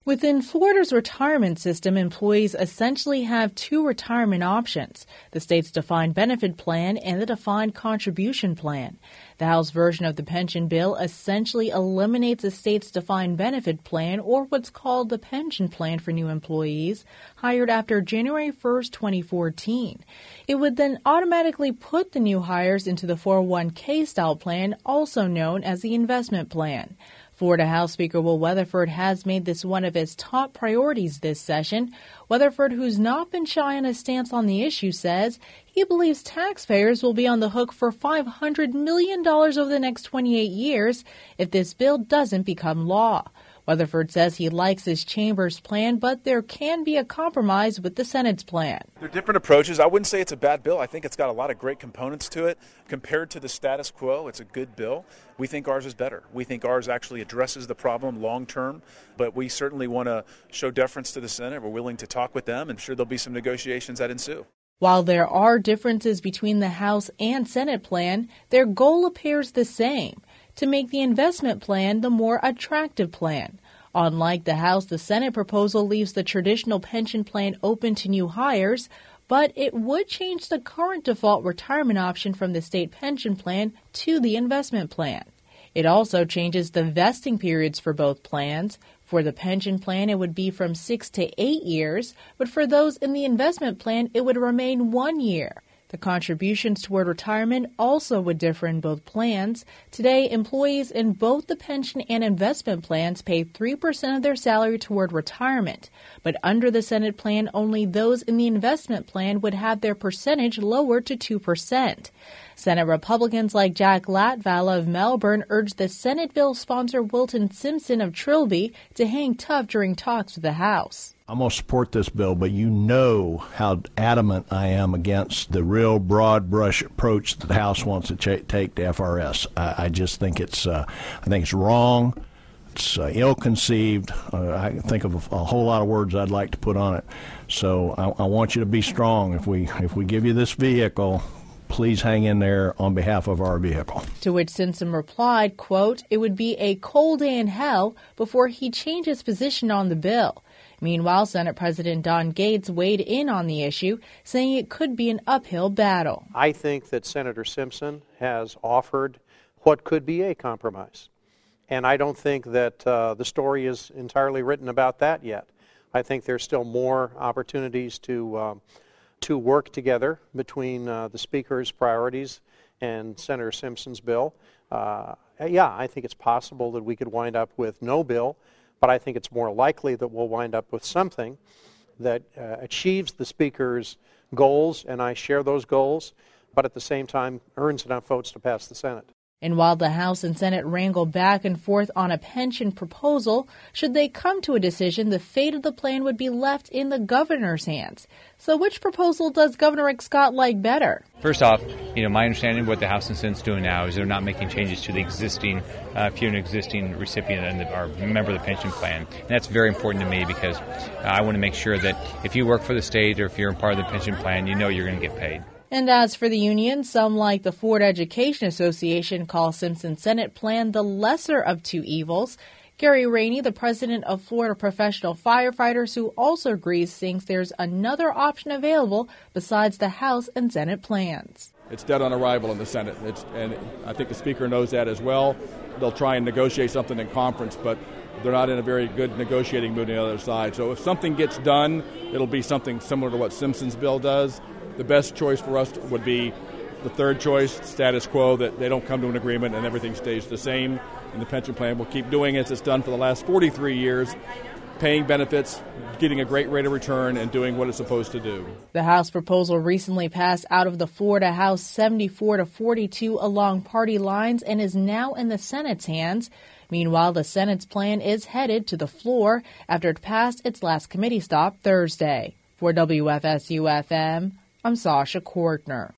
Within Florida's retirement system, employees essentially have two retirement options, the state's defined benefit plan and the defined contribution plan. The House version of the pension bill essentially eliminates the state's defined benefit plan, or what's called the pension plan for new employees, hired after January 1st, 2014. It would then automatically put the new hires into the 401k style plan, also known as the investment plan. Florida House Speaker Will Weatherford has made this one of his top priorities this session. Weatherford, who's not been shy on his stance on the issue, says he believes taxpayers will be on the hook for $500 million over the next 28 years if this bill doesn't become law. Weatherford says he likes his chamber's plan, but there can be a compromise with the Senate's plan. There are different approaches. I wouldn't say it's a bad bill. I think it's got a lot of great components to it. Compared to the status quo, it's a good bill. We think ours is better. We think ours actually addresses the problem long term, but we certainly want to show deference to the Senate. We're willing to talk with them. I'm sure there'll be some negotiations that ensue. While there are differences between the House and Senate plan, their goal appears the same: to make the investment plan the more attractive plan. Unlike the House, the Senate proposal leaves the traditional pension plan open to new hires, but it would change the current default retirement option from the state pension plan to the investment plan. It also changes the vesting periods for both plans. For the pension plan, it would be from 6 to 8 years, but for those in the investment plan, it would remain 1 year. The contributions toward retirement also would differ in both plans. Today, employees in both the pension and investment plans pay 3% of their salary toward retirement. But under the Senate plan, only those in the investment plan would have their percentage lowered to 2%. Senate Republicans like Jack Latvala of Melbourne urged the Senate bill sponsor Wilton Simpson of Trilby to hang tough during talks with the House. I'm going to support this bill, but you know how adamant I am against the real broad brush approach that the House wants to take to FRS. I just think it's wrong. It's ill-conceived. I can think of a whole lot of words I'd like to put on it. So I want you to be strong. If we give you this vehicle, please hang in there on behalf of our vehicle. To which Simpson replied, quote, "It would be a cold day in hell before he changed his position on the bill." Meanwhile, Senate President Don Gates weighed in on the issue, saying it could be an uphill battle. I think that Senator Simpson has offered what could be a compromise. And I don't think that the story is entirely written about that yet. I think there's still more opportunities to work together between the Speaker's priorities and Senator Simpson's bill. I think it's possible that we could wind up with no bill, but I think it's more likely that we'll wind up with something that achieves the Speaker's goals, and I share those goals, but at the same time earns enough votes to pass the Senate. And while the House and Senate wrangle back and forth on a pension proposal, should they come to a decision, the fate of the plan would be left in the governor's hands. So which proposal does Governor Rick Scott like better? First off, my understanding of what the House and Senate's doing now is they're not making changes to the existing, if you're an existing recipient or member of the pension plan. And that's very important to me because I want to make sure that if you work for the state or if you're a part of the pension plan, you know you're going to get paid. And as for the union, some like the Florida Education Association call Simpson's Senate plan the lesser of two evils. Gary Rainey, the president of Florida Professional Firefighters, who also agrees, thinks there's another option available besides the House and Senate plans. It's dead on arrival in the Senate, and I think the Speaker knows that as well. They'll try and negotiate something in conference, but they're not in a very good negotiating mood on the other side. So if something gets done, it'll be something similar to what Simpson's bill does. The best choice for us would be the third choice, status quo, that they don't come to an agreement and everything stays the same. And the pension plan will keep doing as it's done for the last 43 years, paying benefits, getting a great rate of return, and doing what it's supposed to do. The House proposal recently passed out of the Florida House 74-42 along party lines and is now in the Senate's hands. Meanwhile, the Senate's plan is headed to the floor after it passed its last committee stop Thursday. For WFSU-FM, I'm Sasha Kortner.